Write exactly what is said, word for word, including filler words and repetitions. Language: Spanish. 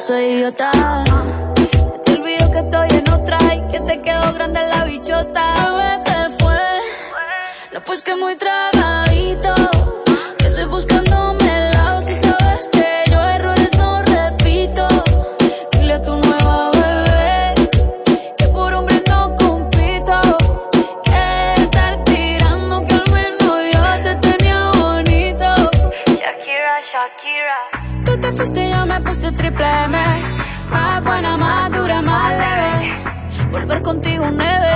soy idiota. Se te olvidó que estoy en otra y que te quedó grande la bichota. Bebé, te fue, no pues que muy tragadito, que estoy buscándome el lado. Si sabes que yo errores no repito. Dile a tu nueva bebé que por hombre no compito, que estar tirando que al menos yo te tenía bonito. Shakira, Shakira. Tú te fuiste y yo me puse triple M, más buena, más dura, más leve. Volver contigo un neve.